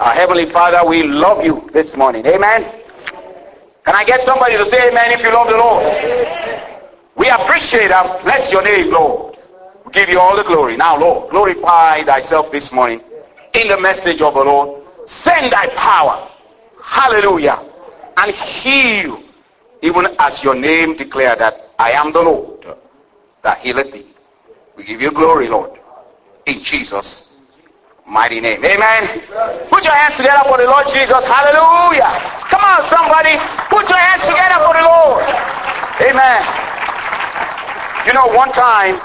Our Heavenly Father, we love you this morning. Amen. Can I get somebody to say amen if you love the Lord? We appreciate and bless your name, Lord. We give you all the glory. Now, Lord, glorify thyself this morning in the message of the Lord. Send thy power. Hallelujah. And heal, even as your name declared that I am the Lord that healeth thee. We give you glory, Lord, in Jesus' mighty name. Amen. Put your hands together for the Lord Jesus. Hallelujah. Come on, somebody. Put your hands together for the Lord. Amen. You know, one time,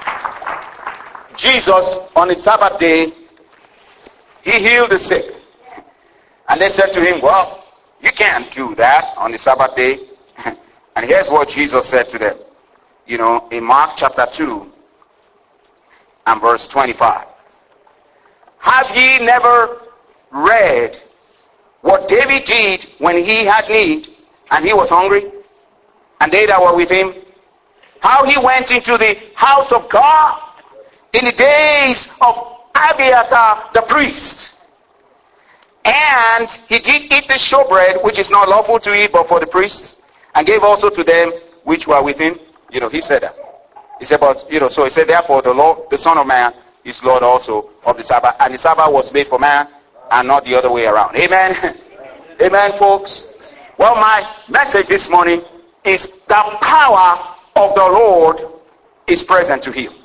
Jesus, on the Sabbath day, he healed the sick. And they said to him, well, you can't do that on the Sabbath day. And here's what Jesus said to them. You know, in Mark chapter 2 and verse 25. Have ye never read what David did when he had need and he was hungry? And they that were with him, how he went into the house of God in the days of Abiathar the priest. And he did eat the showbread, which is not lawful to eat but for the priests, and gave also to them which were with him. You know, he said that. He said, but, you know, so he said, therefore the Lord, the Son of Man, is Lord also of the Sabbath. And the Sabbath was made for man and not the other way around. Amen. Amen, folks. Well, my message this morning is the power of the Lord is present to heal.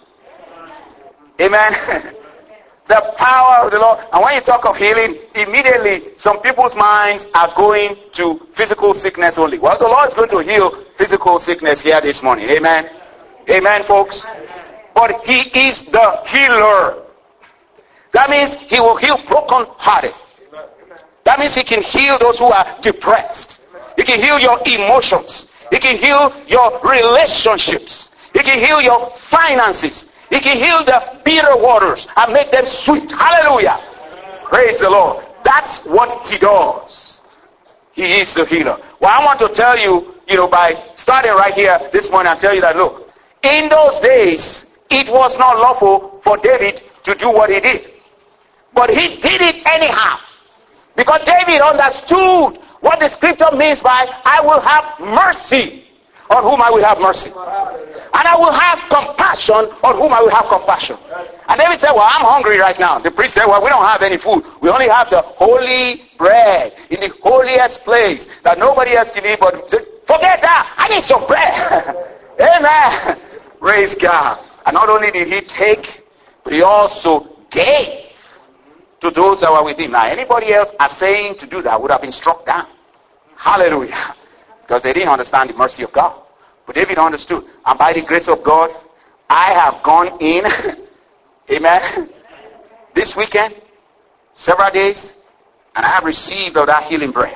Amen. The power of the Lord. And when you talk of healing, immediately some people's minds are going to physical sickness only. Well, the Lord is going to heal physical sickness here this morning. Amen. Amen, folks. But he is the healer. That means he will heal broken-hearted. That means he can heal those who are depressed. He can heal your emotions. He can heal your relationships. He can heal your finances. He can heal the bitter waters and make them sweet. Hallelujah. Praise the Lord. That's what he does. He is the healer. Well, I want to tell you, by starting right here this morning, I'll tell you that, look, in those days, it was not lawful for David to do what he did. But he did it anyhow. Because David understood what the scripture means by, I will have mercy on whom I will have mercy. And I will have compassion on whom I will have compassion. And David said, well, I'm hungry right now. The priest said, well, we don't have any food. We only have the holy bread in the holiest place that nobody else can eat. But forget that. I need some bread. Amen. Praise God. And not only did he take, but he also gave to those that were with him. Now, anybody else saying to do that would have been struck down. Hallelujah. Because they didn't understand the mercy of God. But David understood. And by the grace of God, I have gone in, amen, this weekend, several days, and I have received of that healing bread.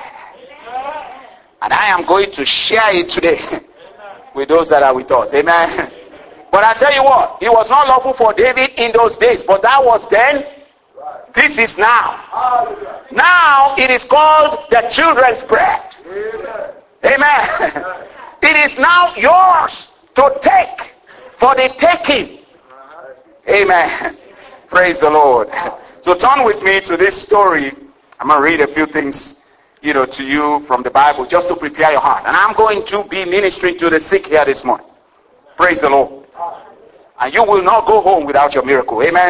And I am going to share it today with those that are with us. Amen. But I tell you what, it was not lawful for David in those days, but that was then. This is now. Now it is called the children's bread. Amen. It is now yours to take for the taking. Amen. Praise the Lord. So turn with me to this story. I'm going to read a few things, to you from the Bible just to prepare your heart. And I'm going to be ministering to the sick here this morning. Praise the Lord. And you will not go home without your miracle. Amen.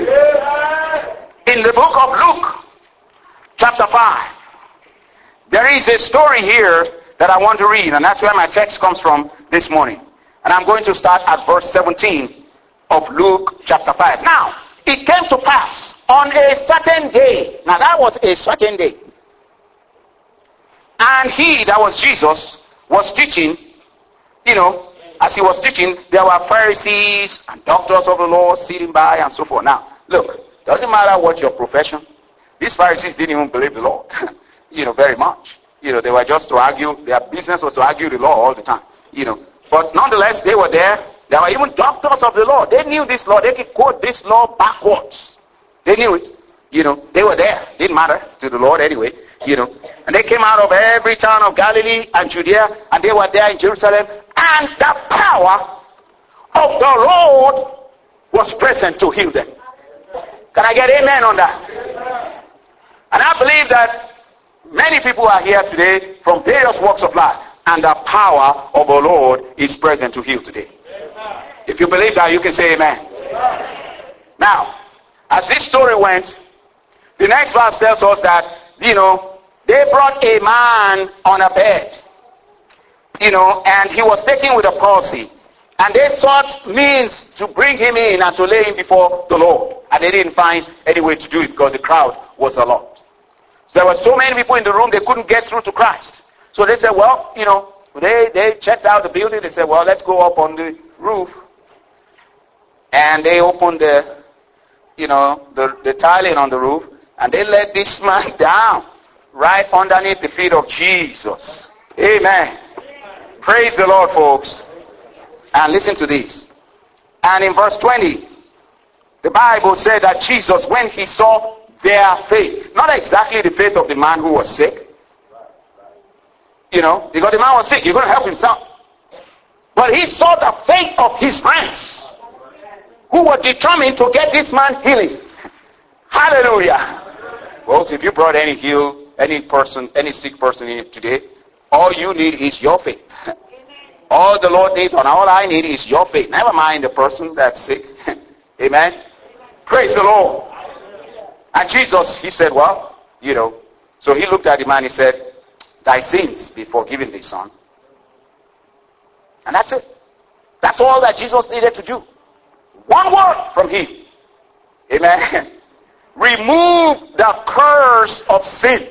In the book of Luke, chapter 5, there is a story here that I want to read, and that's where my text comes from this morning. And I'm going to start at verse 17 of Luke chapter 5. Now, it came to pass on a certain day. Now, that was a certain day. And he, that was Jesus, was teaching, as he was teaching, there were Pharisees and doctors of the law sitting by and so forth. Now, look, doesn't matter what your profession. These Pharisees didn't even believe the Lord, very much. They were just to argue. Their business was to argue the law all the time, But nonetheless, they were there. There were even doctors of the law. They knew this law. They could quote this law backwards. They knew it. They were there. Didn't matter to the Lord anyway, And they came out of every town of Galilee and Judea, and they were there in Jerusalem. And the power of the Lord was present to heal them. Can I get amen on that? And I believe believe that many people are here today from various walks of life, and the power of the Lord is present to heal today. Amen. If you believe that, you can say amen. Amen. Now, as this story went, the next verse tells us that, they brought a man on a bed, and he was taken with a palsy. And they sought means to bring him in and to lay him before the Lord. And they didn't find any way to do it because the crowd was a lot. So there were so many people in the room, they couldn't get through to Christ. So they said, well, they checked out the building. They said, well, let's go up on the roof. And they opened the tiling on the roof. And they let this man down right underneath the feet of Jesus. Amen. Praise the Lord, folks. And listen to this. And in verse 20, the Bible said that Jesus, when he saw their faith, not exactly the faith of the man who was sick, because the man was sick, he couldn't help himself. But he saw the faith of his friends who were determined to get this man healing. Hallelujah. Folks, if you brought any sick person in today, all you need is your faith. All the Lord needs and all I need is your faith. Never mind the person that's sick. Amen. Praise the Lord. And Jesus, he said, well, so he looked at the man, he said, thy sins be forgiven thee, son. And that's it. That's all that Jesus needed to do. One word from him. Amen. Remove the curse of sin.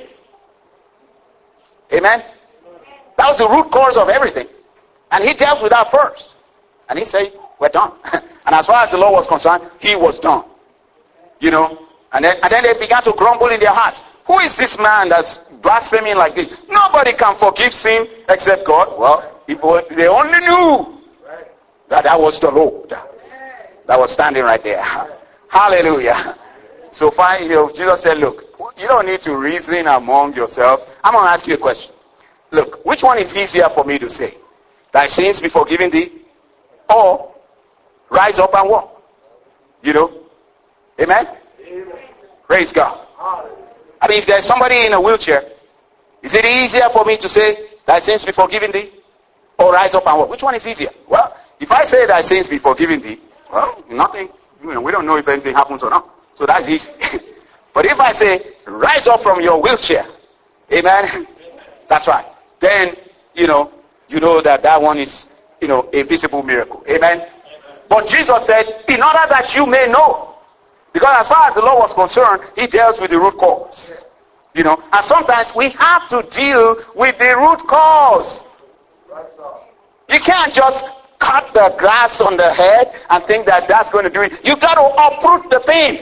Amen. That was the root cause of everything. And he dealt with that first. And he said, we're done. And as far as the law was concerned, he was done. And then they began to grumble in their hearts. Who is this man that's blaspheming like this? Nobody can forgive sin except God. Well, if they only knew that was the Lord that was standing right there. Hallelujah. So finally, Jesus said, look, you don't need to reason among yourselves. I'm going to ask you a question. Look, which one is easier for me to say? Thy sins be forgiven thee, or rise up and walk. Amen? Amen. Praise God. I mean, if there's somebody in a wheelchair, is it easier for me to say, thy sins be forgiven thee, or rise up and walk? Which one is easier? Well, if I say thy sins be forgiven thee, well, nothing, we don't know if anything happens or not. So that's easy. But if I say, rise up from your wheelchair, amen, that's right. Then, you know that one is, a visible miracle. Amen. But Jesus said, in order that you may know. Because as far as the law was concerned, he dealt with the root cause. And sometimes we have to deal with the root cause. You can't just cut the grass on the head and think that that's going to do it. You got to uproot the thing.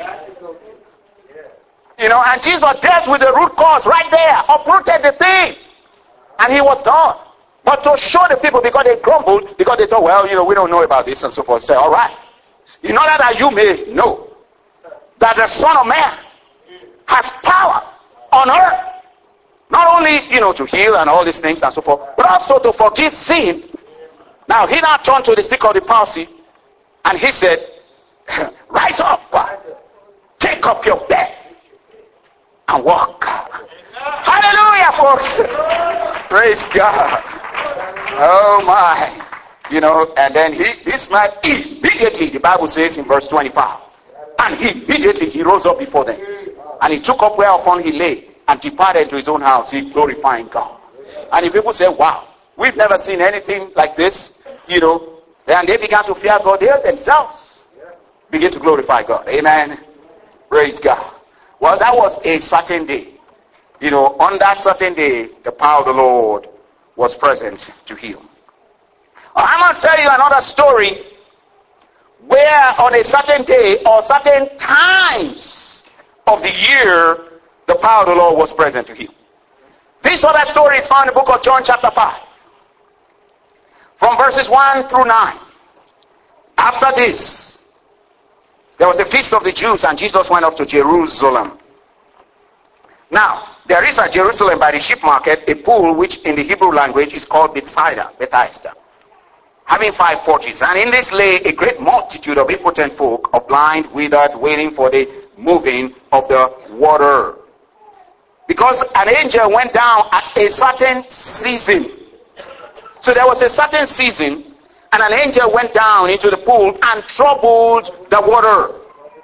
And Jesus dealt with the root cause right there. Uprooted the thing. And he was done. But to show the people, because they grumbled, because they thought, well, we don't know about this and so forth. Say, all right. In order that you may know that the Son of Man has power on earth. Not only, to heal and all these things and so forth, but also to forgive sin. Now, he now turned to the sick of the palsy, and he said, rise up, take up your bed, and walk. Hallelujah, folks. Praise God. Oh my. And then this man immediately, the Bible says in verse 25, and immediately he rose up before them. And he took up whereupon he lay and departed to his own house, he glorifying God. And the people said, wow, we've never seen anything like this, And they began to fear God. They themselves began to glorify God. Amen. Praise God. Well, that was a certain day. On that certain day, the power of the Lord was present to heal. I'm going to tell you another story where on a certain day or certain times of the year, the power of the Lord was present to heal. This other story is found in the book of John chapter 5. From verses 1 through 9. After this, there was a feast of the Jews and Jesus went up to Jerusalem. Now, there is at Jerusalem by the sheep market a pool which in the Hebrew language is called Bethesda, having 5 porches. And in this lay a great multitude of impotent folk, of blind, withered, waiting for the moving of the water. Because an angel went down at a certain season. So there was a certain season, and an angel went down into the pool and troubled the water.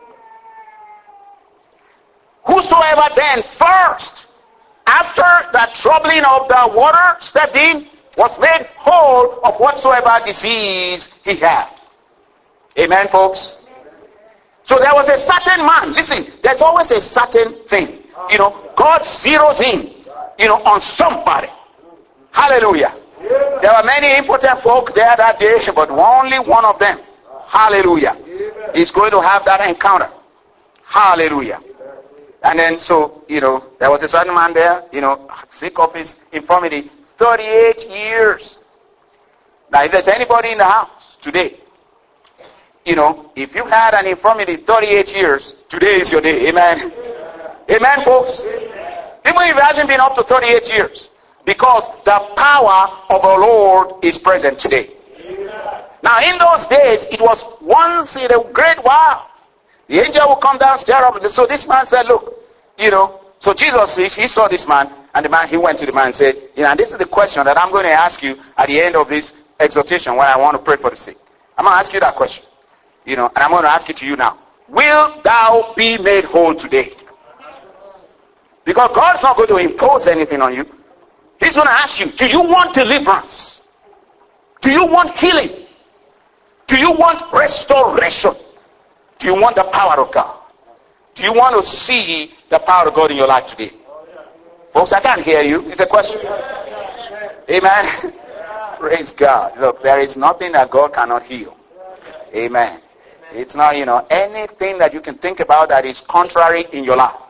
Whosoever then first, after the troubling of the water, stepped in, was made whole of whatsoever disease he had. Amen, folks? So there was a certain man. Listen, there's always a certain thing. God zeroes in, on somebody. Hallelujah. There were many important folk there that day, but only one of them, hallelujah, is going to have that encounter. Hallelujah. And then so, there was a certain man there, sick of his infirmity, 38 years. Now, if there's anybody in the house today, if you had an infirmity 38 years, today is your day. Amen. Amen, folks. Even if it hasn't been up to 38 years, because the power of the Lord is present today. Now, in those days, it was once in a great while. The angel will come down, stare up. So this man said, look, so Jesus, he saw this man, and the man, he went to the man and said, and this is the question that I'm going to ask you at the end of this exhortation when I want to pray for the sick. I'm going to ask you that question, and I'm going to ask it to you now. Will thou be made whole today? Because God's not going to impose anything on you. He's going to ask you, do you want deliverance? Do you want healing? Do you want restoration? Do you want the power of God? Do you want to see the power of God in your life today? Folks, I can't hear you. It's a question. Amen. Praise God. Look, there is nothing that God cannot heal. Amen. It's not, anything that you can think about that is contrary in your life.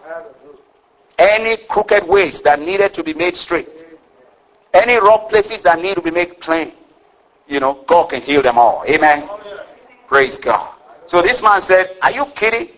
Any crooked ways that needed to be made straight. Any rough places that need to be made plain. God can heal them all. Amen. Praise God. So this man said, are you kidding?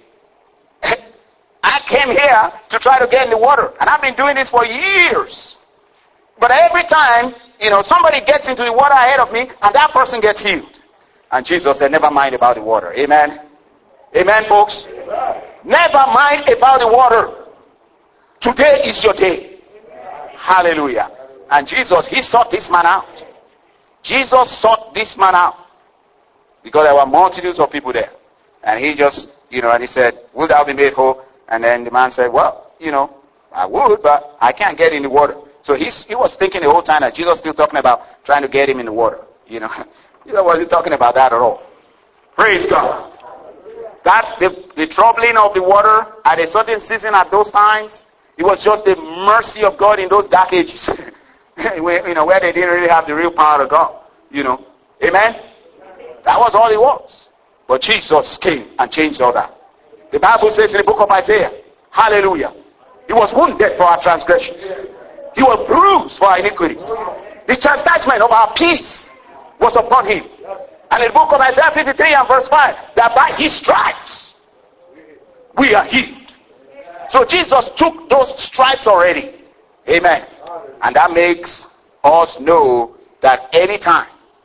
I came here to try to get in the water. And I've been doing this for years. But every time, somebody gets into the water ahead of me, and that person gets healed. And Jesus said, never mind about the water. Amen. Amen, folks. Never mind about the water. Today is your day. Hallelujah. And Jesus, he sought this man out. Jesus sought this man out. Because there were multitudes of people there. And he just, and he said, will thou be made whole? And then the man said, well, I would, but I can't get in the water. So he was thinking the whole time that Jesus was still talking about trying to get him in the water. He wasn't talking about that at all. Praise God. That the troubling of the water at a certain season at those times, it was just the mercy of God in those dark ages. where they didn't really have the real power of God. Amen? That was all it was. But Jesus came and changed all that. The Bible says in the book of Isaiah, hallelujah, he was wounded for our transgressions. He was bruised for our iniquities. The chastisement of our peace was upon him. And in the book of Isaiah 53 and verse 5, that by his stripes we are healed. So Jesus took those stripes already. Amen. And that makes us know that anytime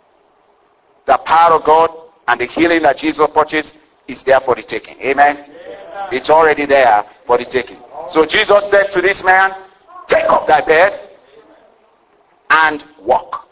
the power of God and the healing that Jesus purchased is there for the taking. Amen. It's already there for the taking. So Jesus said to this man, take up thy bed and walk.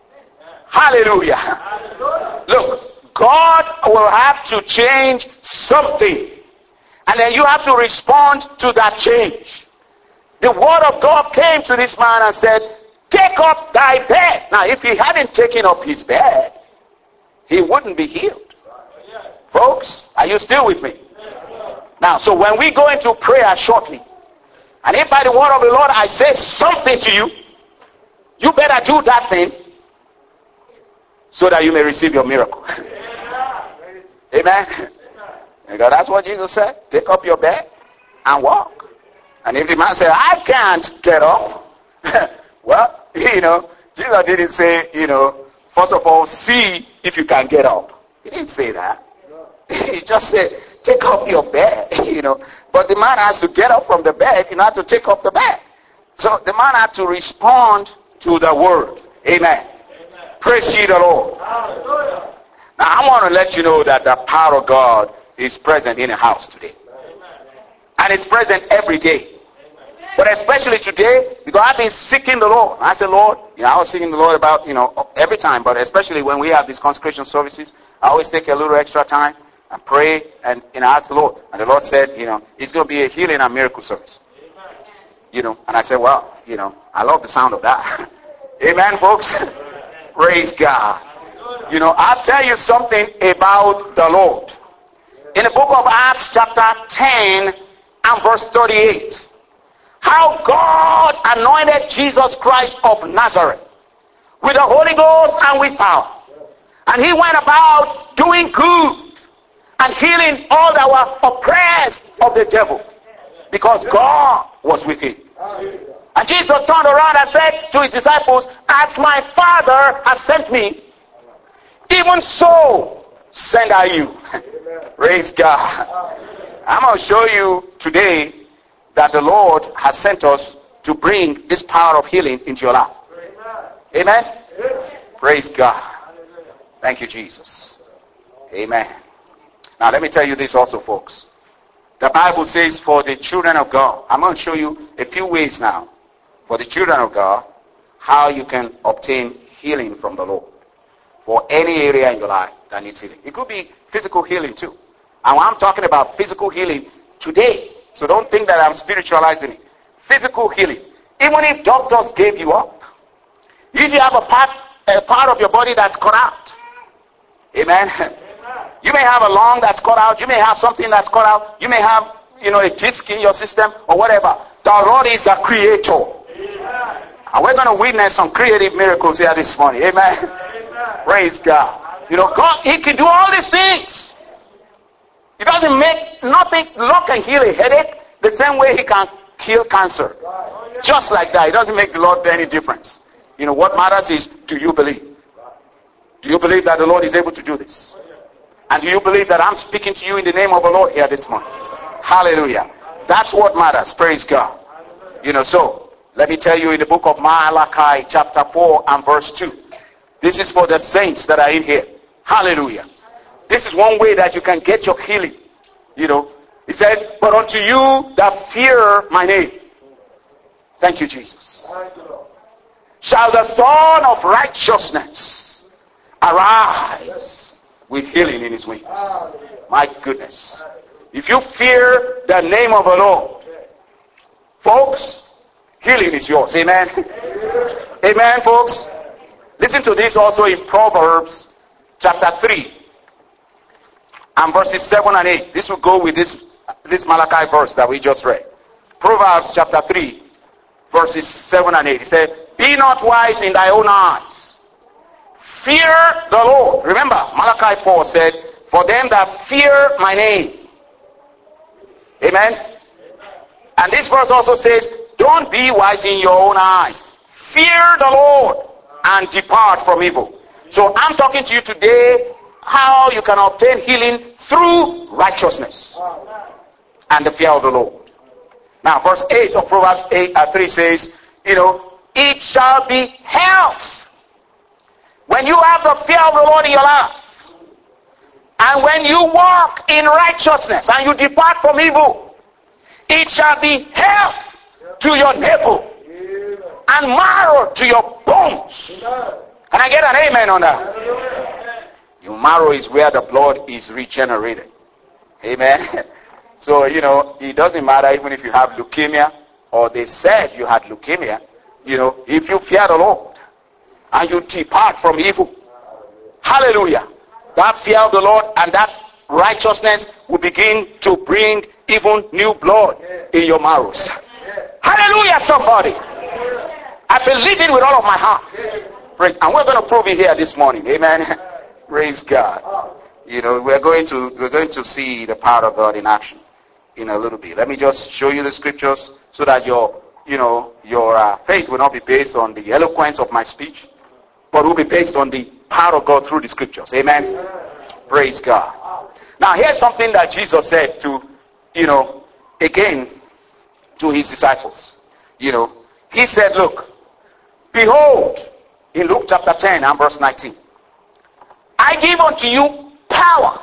Hallelujah. Look, God will have to change something. And then you have to respond to that change. The word of God came to this man and said, take up thy bed. Now, if he hadn't taken up his bed, he wouldn't be healed. Folks, are you still with me? Now, so when we go into prayer shortly, and if by the word of the Lord I say something to you, you better do that thing so that you may receive your miracle. Amen. Because that's what Jesus said. Take up your bed and walk. And if the man said, I can't get up, well, Jesus didn't say, first of all, see if you can get up. He didn't say that. He just said, take up your bed, But the man has to get up from the bed in order to take up the bed. So the man had to respond to the word. Amen. Praise ye the Lord. Hallelujah. Now I want to let you know that the power of God is present in the house today. And it's present every day. But especially today, because I've been seeking the Lord. I said, Lord, I was seeking the Lord about, every time, but especially when we have these consecration services, I always take a little extra time and pray and ask the Lord. And the Lord said, it's going to be a healing and miracle service. And I said, well, I love the sound of that. Amen, folks. Praise God. I'll tell you something about the Lord. In the book of Acts chapter 10 and verse 38, how God anointed Jesus Christ of Nazareth with the Holy Ghost and with power. And he went about doing good and healing all that were oppressed of the devil, because God was with him. And Jesus turned around and said to his disciples, as my Father has sent me, even so send I you. Praise God. I'm going to show you today that the Lord has sent us to bring this power of healing into your life. Amen? Praise God. Thank you, Jesus. Amen. Now let me tell you this also, folks. The Bible says for the children of God, I'm going to show you a few ways now for the children of God how you can obtain healing from the Lord for any area in your life that needs healing. It could be physical healing too. And I'm talking about physical healing today. So don't think that I'm spiritualizing it. Physical healing. Even if doctors gave you up, if you have a part of your body that's cut out, amen. You may have a lung that's cut out. You may have something that's cut out. You may have, a disc in your system or whatever. The Lord is the creator. Amen. And we're going to witness some creative miracles here this morning. Amen. Amen. Praise God. God, he can do all these things. He doesn't make nothing. The Lord can heal a headache the same way he can heal cancer. Just like that. It doesn't make the Lord any difference. What matters is, do you believe? Do you believe that the Lord is able to do this? And do you believe that I'm speaking to you in the name of the Lord here this morning? Hallelujah. That's what matters. Praise God. So let me tell you in the book of Malachi chapter 4 and verse 2. This is for the saints that are in here. Hallelujah. This is one way that you can get your healing. It says, but unto you that fear my name. Thank you, Jesus. Shall the Son of righteousness arise with healing in his wings. My goodness. If you fear the name of the Lord, folks, healing is yours. Amen. Amen, folks. Listen to this also in Proverbs chapter 3 and verses 7 and 8. This will go with this Malachi verse that we just read. Proverbs chapter 3 verses 7 and 8. He said, be not wise in thy own eyes. Fear the Lord. Remember, Malachi 4 said, for them that fear my name. Amen. And this verse also says, don't be wise in your own eyes. Fear the Lord and depart from evil. So I'm talking to you today how you can obtain healing through righteousness and the fear of the Lord. Now verse 8 of Proverbs 3 says, it shall be health. When you have the fear of the Lord in your life, and when you walk in righteousness and you depart from evil, it shall be health to your navel and marrow to your bones. Can I get an amen on that? Your marrow is where the blood is regenerated. Amen. So, it doesn't matter even if you have leukemia, or they said you had leukemia, if you fear the Lord and you depart from evil, hallelujah, that fear of the Lord and that righteousness will begin to bring even new blood in your marrows. Hallelujah, somebody. I believe it with all of my heart. Praise. And we're going to prove it here this morning. Amen. Praise God. We're going to see the power of God in action in a little bit. Let me just show you the scriptures so that your faith will not be based on the eloquence of my speech, but will be based on the power of God through the scriptures. Amen. Praise God. Now here's something that Jesus said to, again, to his disciples. He said, look, behold, in Luke chapter 10 and verse 19, I give unto you power.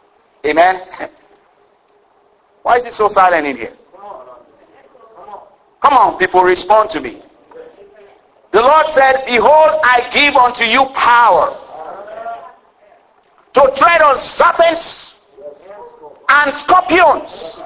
Amen. Why is it so silent in here? Come on, people, respond to me. The Lord said, behold, I give unto you power to tread on serpents and scorpions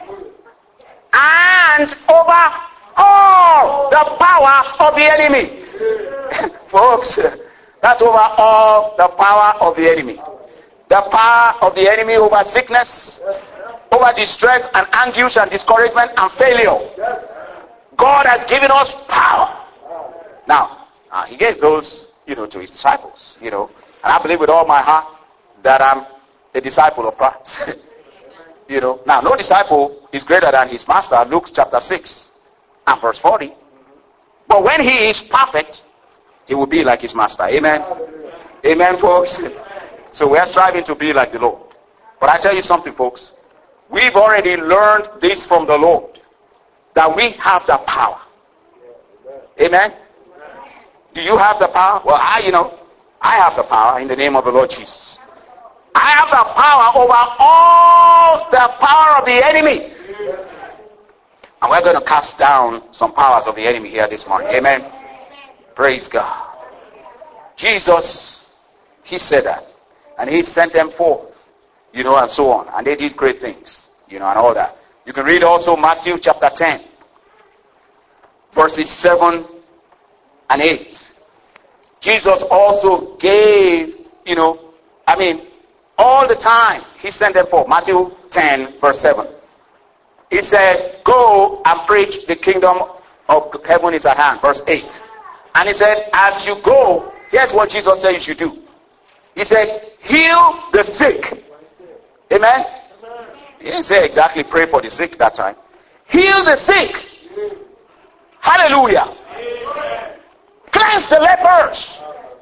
and over all the power of the enemy. Folks, that's over all the power of the enemy. The power of the enemy over sickness, over distress and anguish and discouragement and failure. God has given us power. Now, he gave those, to his disciples, and I believe with all my heart that I'm a disciple of Christ. Now, no disciple is greater than his master, Luke chapter 6 and verse 40. But when he is perfect, he will be like his master. Amen. Amen, folks. So we are striving to be like the Lord. But I tell you something, folks. We've already learned this from the Lord, that we have the power. Amen. Do you have the power? Well, I have the power in the name of the Lord Jesus. I have the power over all the power of the enemy. And we're going to cast down some powers of the enemy here this morning. Amen. Praise God. Jesus, he said that. And he sent them forth, and so on. And they did great things, and all that. You can read also Matthew chapter 10, verses 7 and 8. Jesus also gave, all the time he sent them forth. Matthew 10, verse 7. He said, go and preach the kingdom of heaven is at hand. Verse 8. And he said, as you go, here's what Jesus said you should do. He said, heal the sick. Amen? He didn't say exactly pray for the sick that time. Heal the sick. Hallelujah. Cleanse the lepers.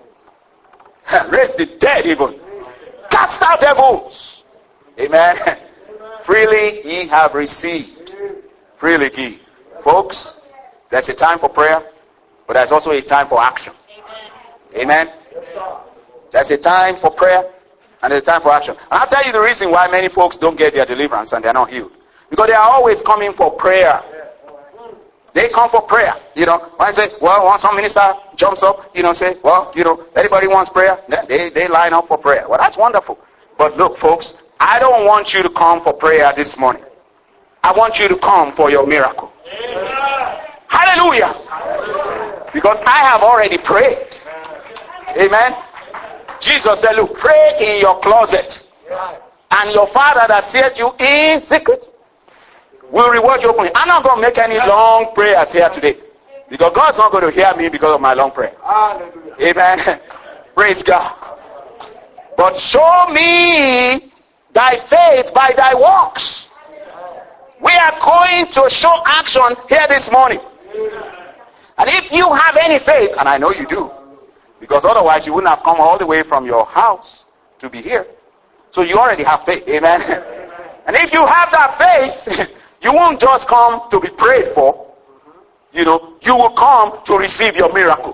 Raise the dead even. Cast out devils. Amen. Freely ye have received. Freely give. Folks, there's a time for prayer, but there's also a time for action. Amen. There's a time for prayer and there's a time for action. And I'll tell you the reason why many folks don't get their deliverance and they're not healed. Because they are always coming for prayer. They come for prayer. When I say, well, once some minister jumps up, say, well, anybody wants prayer? They line up for prayer. Well, that's wonderful. But look, folks, I don't want you to come for prayer this morning. I want you to come for your miracle. Amen. Hallelujah. Because I have already prayed. Amen. Jesus said, look, pray in your closet. And your Father that seeth you in secret will reward you openly. I'm not going to make any long prayers here today. Because God's not going to hear me because of my long prayer. Amen. Praise God. But show me thy faith by thy works. We are going to show action here this morning. And if you have any faith, and I know you do, because otherwise you wouldn't have come all the way from your house to be here. So you already have faith. Amen. And if you have that faith, you won't just come to be prayed for. You will come to receive your miracle.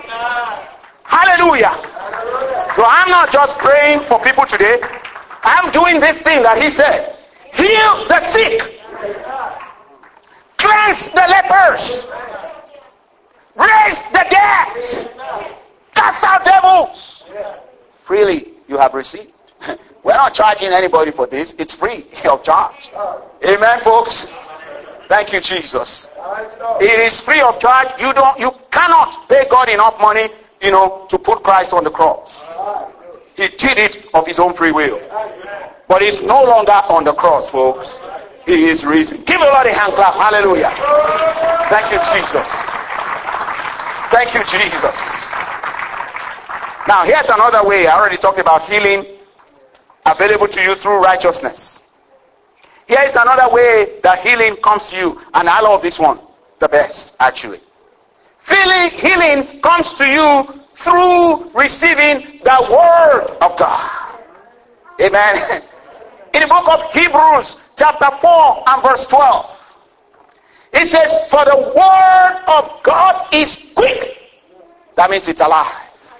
Hallelujah. So I'm not just praying for people today. I'm doing this thing that he said. Heal the sick. Cleanse the lepers. Raise the dead. Cast out devils. Freely you have received. We're not charging anybody for this. It's free of charge. Amen, folks. Thank you, Jesus. It is free of charge. You cannot pay God enough money, to put Christ on the cross. He did it of his own free will. But he's no longer on the cross, folks. He is risen. Give the Lord a hand clap. Hallelujah. Thank you, Jesus. Thank you, Jesus. Now, here's another way. I already talked about healing available to you through righteousness. Here is another way that healing comes to you. And I love this one the best, actually. Healing comes to you through receiving the Word of God. Amen. In the book of Hebrews, chapter 4 and verse 12, it says, for the Word of God is quick. That means it's alive.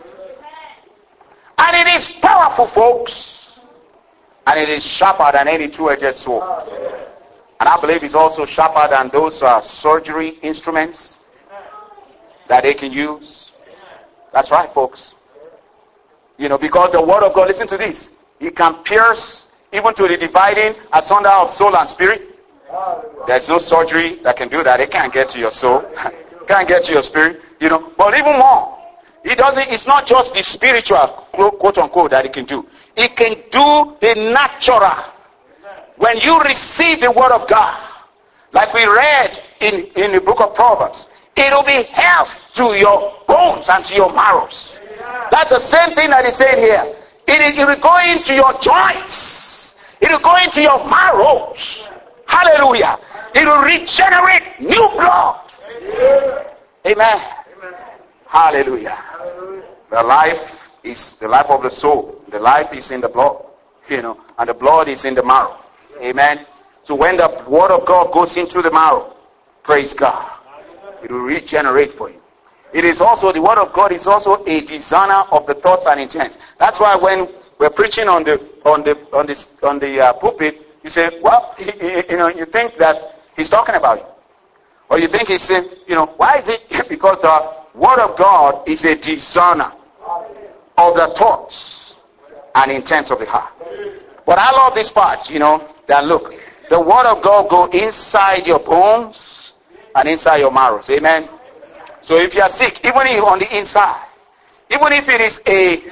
And it is powerful, folks. And it is sharper than any two-edged sword. And I believe it's also sharper than those surgery instruments that they can use. That's right, folks. Because the word of God, listen to this, it can pierce even to the dividing asunder of soul and spirit. There's no surgery that can do that. It can't get to your soul. Can't get to your spirit. But even more, it's not just the spiritual, quote unquote, that it can do. It can do the natural. When you receive the word of God, like we read in the book of Proverbs, it will be health to your bones and to your marrows. That's the same thing that is saying here. It will go into your joints. It will go into your marrows. Hallelujah. It will regenerate new blood. Amen. Hallelujah. The life is the life of the soul. The life is in the blood. And the blood is in the marrow. Amen. So when the word of God goes into the marrow, praise God, it will regenerate for you. It is also, the word of God is also a discerner of the thoughts and intents. That's why when we're preaching on the pulpit, you say, well, you think that he's talking about you. Or you think he's saying, why is it? Because the word of God is a discerner of the thoughts and intents of the heart. But I love this part, that look, the word of God go inside your bones and inside your marrows. Amen. So if you are sick, even if on the inside, even if it's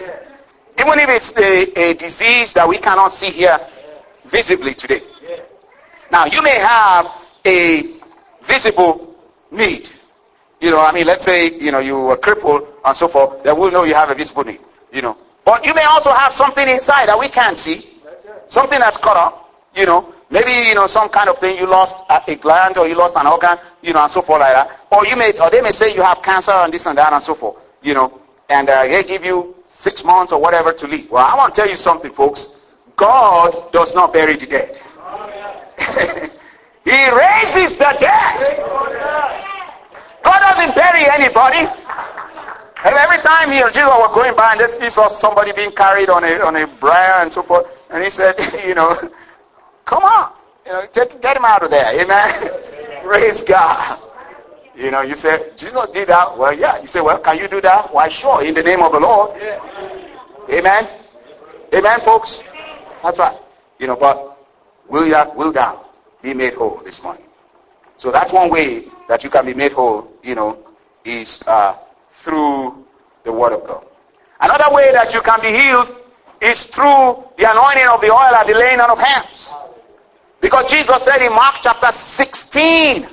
a disease that we cannot see here visibly today. Now you may have a visible need. Let's say, you were crippled and so forth, then we'll know you have a visible need. But you may also have something inside that we can't see. Something that's cut off. Maybe, some kind of thing, you lost a gland or you lost an organ, and so forth like that. Or they may say you have cancer and this and that and so forth, and they give you 6 months or whatever to live. Well, I want to tell you something, folks. God does not bury the dead. He raises the dead. God doesn't bury anybody. And every time Jesus was going by and he saw somebody being carried on a briar and so forth, and he said, come on, get him out of there, amen. Praise God. You say, Jesus did that. Well, yeah. You say, well, can you do that? Why, sure, in the name of the Lord. Amen. Amen, folks. That's right. But will thou be made whole this morning? So that's one way that you can be made whole, is through the word of God. Another way that you can be healed is through the anointing of the oil and the laying on of hands. Because Jesus said in Mark chapter 16,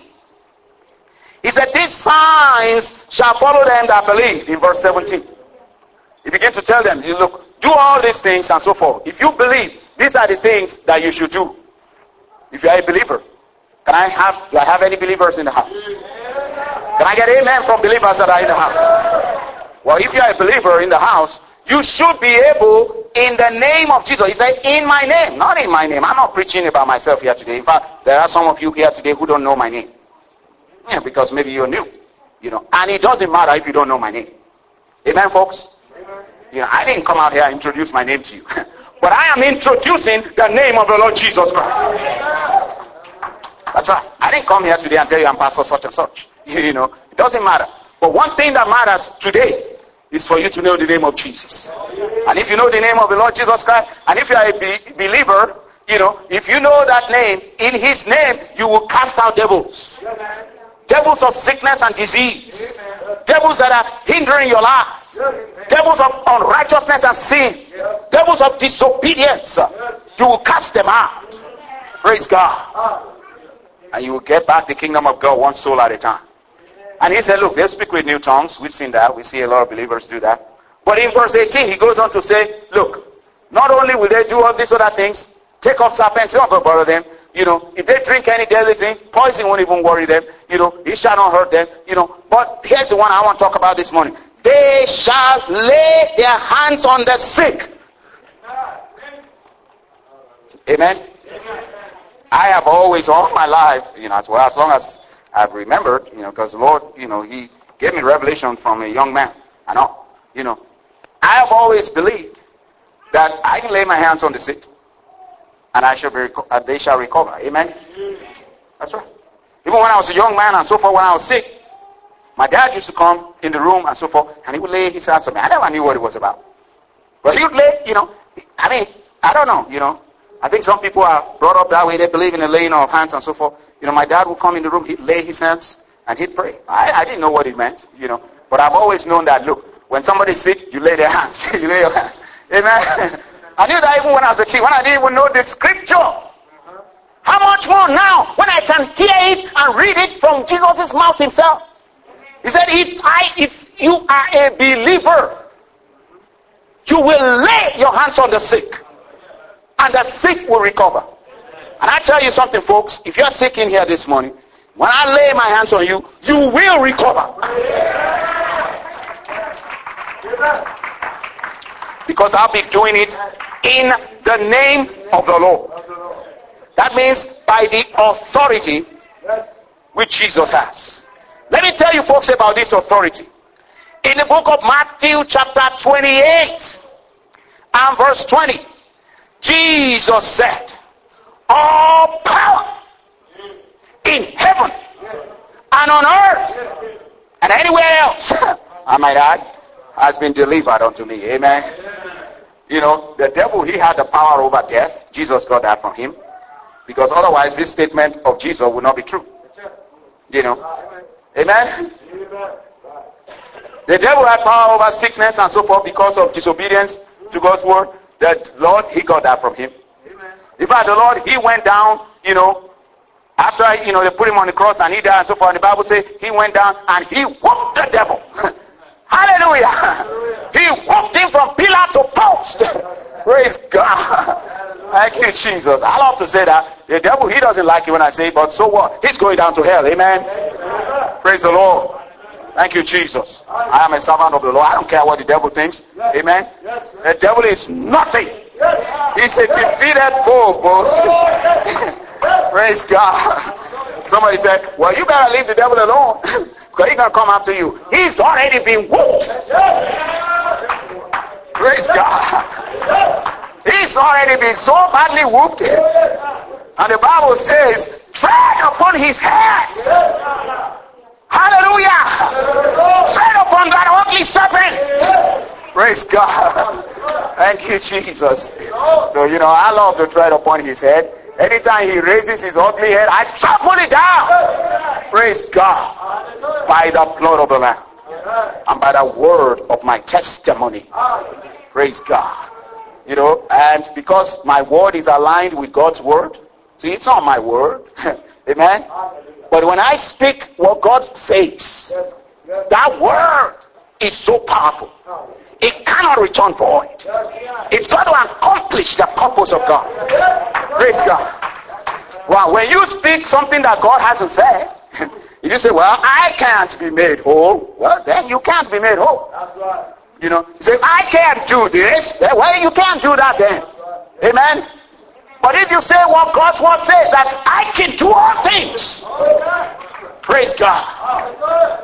he said, these signs shall follow them that believe, in verse 17. He began to tell them, look, do all these things and so forth. If you believe, these are the things that you should do. If you are a believer. Do I have any believers in the house? Can I get amen from believers that are in the house? Well, if you are a believer in the house, you should be able, in the name of Jesus. He said, in my name, not in my name. I'm not preaching about myself here today. In fact, there are some of you here today who don't know my name. Yeah, because maybe you're new. And it doesn't matter if you don't know my name. Amen, folks? I didn't come out here and introduce my name to you. But I am introducing the name of the Lord Jesus Christ. That's right. I didn't come here today and tell you I'm pastor such and such. It doesn't matter. But one thing that matters today is for you to know the name of Jesus. And if you know the name of the Lord Jesus Christ, and if you are a believer, if you know that name, in his name, you will cast out devils. Devils of sickness and disease. Devils that are hindering your life. Devils of unrighteousness and sin. Devils of disobedience. You will cast them out. Praise God. And you will get back the kingdom of God one soul at a time. And he said, look, they'll speak with new tongues. We've seen that. We see a lot of believers do that. But in verse 18, he goes on to say, look, not only will they do all these other things, take up serpents, don't go bother them. If they drink any deadly thing, poison won't even worry them. It shall not hurt them. But here's the one I want to talk about this morning. They shall lay their hands on the sick. Amen. I have always, all my life, as long as I've remembered, because the Lord, he gave me revelation from a young man. I know, I have always believed that I can lay my hands on the sick and they shall recover. Amen. That's right. Even when I was a young man and so forth, when I was sick, my dad used to come in the room and so forth, and he would lay his hands on me. I never knew what it was about. But he would lay, I don't know, I think some people are brought up that way. They believe in the laying of hands and so forth. My dad would come in the room, he'd lay his hands, and he'd pray. I didn't know what it meant, But I've always known that, look, when somebody's sick, you lay their hands. You lay your hands. Amen. I knew that even when I was a kid, when I didn't even know the scripture. How much more now, when I can hear it and read it from Jesus' mouth himself? He said, if you are a believer, you will lay your hands on the sick, and the sick will recover. And I tell you something, folks, if you're sick in here this morning, when I lay my hands on you, you will recover. Because I'll be doing it in the name of the Lord. That means by the authority which Jesus has. Let me tell you, folks, about this authority. In the book of Matthew chapter 28 and verse 20, Jesus said, all power in heaven and on earth and anywhere else, I might add, has been delivered unto me. Amen. The devil, he had the power over death. Jesus got that from him. Because otherwise this statement of Jesus would not be true. Amen. The devil had power over sickness and so forth because of disobedience to God's word. The Lord, he got that from him. In fact, the Lord, he went down, after, they put him on the cross and he died and so forth. And the Bible says he went down and he whooped the devil. Hallelujah. He whooped him from pillar to post. Praise God. Thank you, Jesus. I love to say that. The devil, he doesn't like it when I say it, but so what? He's going down to hell. Amen. Praise the Lord. Thank you, Jesus. I am a servant of the Lord. I don't care what the devil thinks. Amen. The devil is nothing. He's a defeated foe, folks. Praise God. Somebody said, well, you better leave the devil alone because he's going to come after you. He's already been whooped. Praise God. He's already been so badly whooped. And the Bible says, tread upon his head. Hallelujah. Tread upon that ugly serpent. Praise God. Thank you, Jesus. So, I love to tread upon his head. Anytime he raises his ugly head, I trample it down. Praise God. By the blood of the Lamb. And by the word of my testimony. Praise God. And because my word is aligned with God's word. See, it's not my word. Amen. But when I speak what God says, that word is so powerful. It cannot return void. It's got to accomplish the purpose of God. Praise God. Well, when you speak something that God hasn't said, you say, well, I can't be made whole. Well, then you can't be made whole. You say, I can't do this. Well, you can't do that then. Amen. But if you say what God's word says, that I can do all things. Praise God.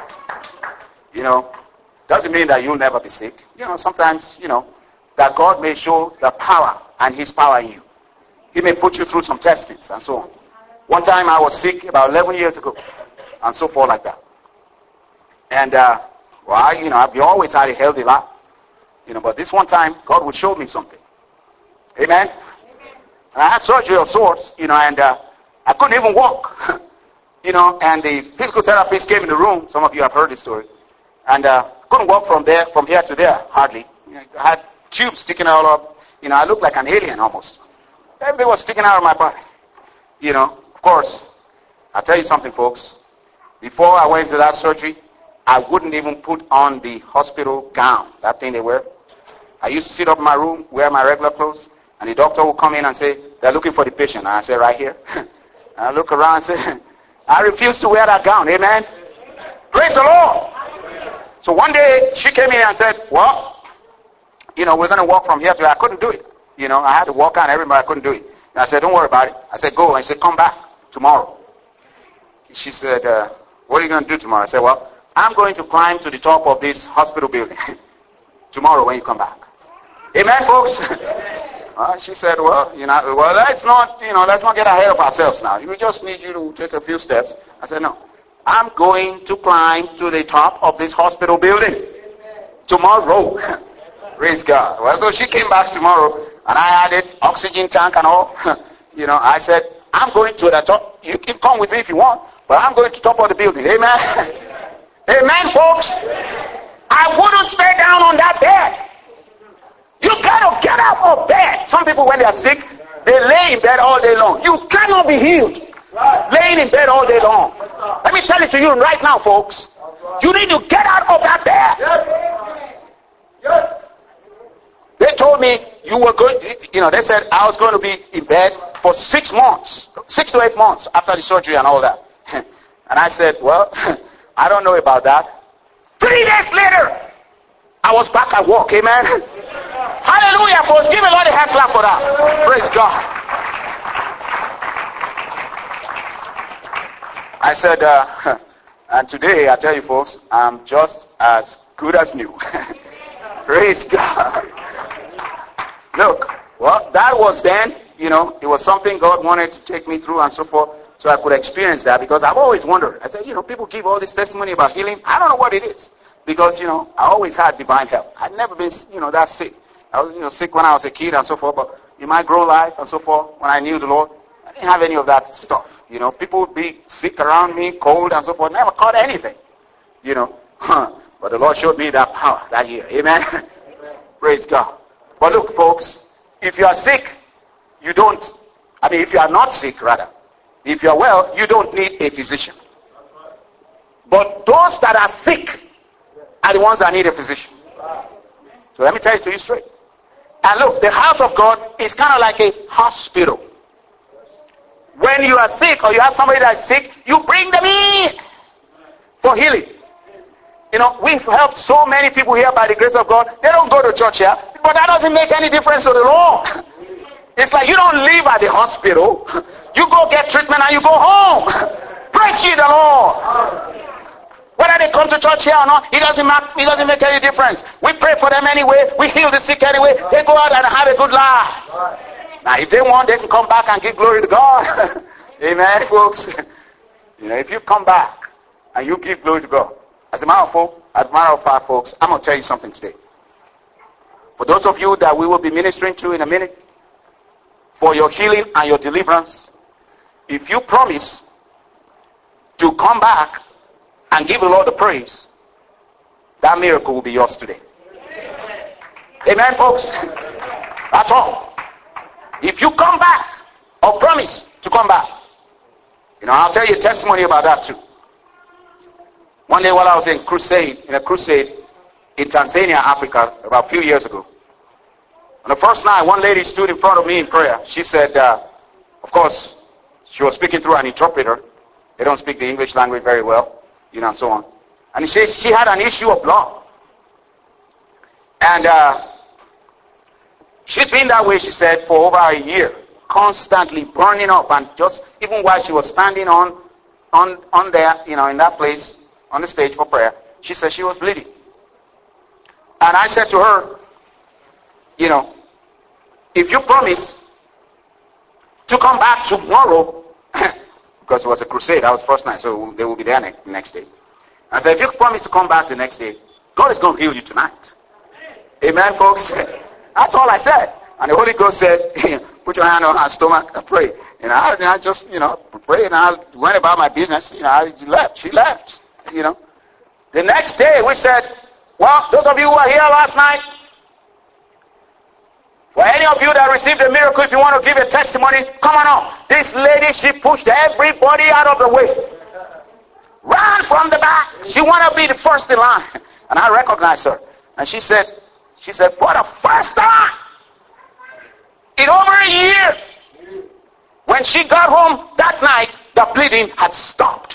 Doesn't mean that you'll never be sick. Sometimes, that God may show the power and his power in you. He may put you through some testings and so on. One time I was sick about 11 years ago and so forth like that. And, I've always had a healthy life. But this one time, God would show me something. Amen. And I had surgery of sorts, and I couldn't even walk. And the physical therapist came in the room. Some of you have heard this story. And couldn't walk from here to there, hardly. I had tubes sticking out of, I looked like an alien almost. Everything was sticking out of my body. Of course, I'll tell you something, folks. Before I went into that surgery, I wouldn't even put on the hospital gown, that thing they wear. I used to sit up in my room, wear my regular clothes, and the doctor would come in and say, they're looking for the patient. And I say, right here. And I look around and say, I refuse to wear that gown. Amen. Praise the Lord. So one day she came in and said, well, we're going to walk from here to there. I couldn't do it. I had to walk out everywhere. I couldn't do it. And I said, don't worry about it. I said, go. And she said, come back tomorrow. She said, what are you going to do tomorrow? I said, well, I'm going to climb to the top of this hospital building tomorrow when you come back. Amen, folks? She said, well, let's not get ahead of ourselves now. We just need you to take a few steps. I said, no. I'm going to climb to the top of this hospital building tomorrow. Praise God. Well, so she came back tomorrow, and I had it, oxygen tank and all. I said, I'm going to the top. You can come with me if you want, but I'm going to the top of the building. Amen. Amen, folks. I wouldn't stay down on that bed. You cannot get up of bed. Some people, when they are sick, they lay in bed all day long. You cannot be healed laying in bed all day long. Let me tell it to you right now, folks. You need to get out of that bed. Yes. They told me you were going, they said I was going to be in bed for 6 months, 6 to 8 months after the surgery and all that. And I said, well, I don't know about that. 3 days later, I was back at work. Amen. Hallelujah, folks. Give a Lord a hand clap for that. Praise God. I said, and today, I tell you folks, I'm just as good as new. Praise God. Look, well, that was then, it was something God wanted to take me through and so forth, so I could experience that, because I've always wondered. I said, people give all this testimony about healing. I don't know what it is, because, I always had divine help. I'd never been, that sick. I was, sick when I was a kid and so forth, but in my grow life and so forth, when I knew the Lord, I didn't have any of that stuff. People would be sick around me, cold and so forth, never caught anything. But the Lord showed me that power that year. Amen. Praise God. But look, folks, if you are sick, if you are not sick, rather, if you are well, you don't need a physician. But those that are sick are the ones that need a physician. So let me tell it to you straight. And look, the house of God is kind of like a hospital. When you are sick or you have somebody that is sick, you bring them in for healing. We've helped so many people here by the grace of God. They don't go to church here, but that doesn't make any difference to the Lord. It's like you don't live at the hospital. You go get treatment and you go home. Praise ye the Lord. Whether they come to church here or not, it doesn't make any difference. We pray for them anyway. We heal the sick anyway. They go out and have a good life. Now, if they want, they can come back and give glory to God. Amen, folks. If you come back and you give glory to God, as a matter of fact, folks, I'm going to tell you something today. For those of you that we will be ministering to in a minute, for your healing and your deliverance, if you promise to come back and give the Lord the praise, that miracle will be yours today. Amen, folks. That's all. If you come back, or promise to come back, I'll tell you a testimony about that too. One day while I was in a crusade in Tanzania, Africa, about a few years ago. On the first night, one lady stood in front of me in prayer. She said, of course, she was speaking through an interpreter. They don't speak the English language very well, and so on. And she had an issue of blood. And she'd been that way, she said, for over a year, constantly burning up, and just even while she was standing on there, in that place, on the stage for prayer, she said she was bleeding. And I said to her, if you promise to come back tomorrow, because it was a crusade, that was first night, so they will be there next day. I said, if you promise to come back the next day, God is going to heal you tonight. Amen, folks. That's all I said. And the Holy Ghost said, put your hand on her stomach and pray. I just, prayed, and I went about my business. I left. She left. The next day we said, well, those of you who were here last night, for any of you that received a miracle, if you want to give a testimony, come on up. This lady, she pushed everybody out of the way. Ran from the back. She wanted to be the first in line. And I recognized her. And she said, for the first time in over a year, when she got home that night, the bleeding had stopped.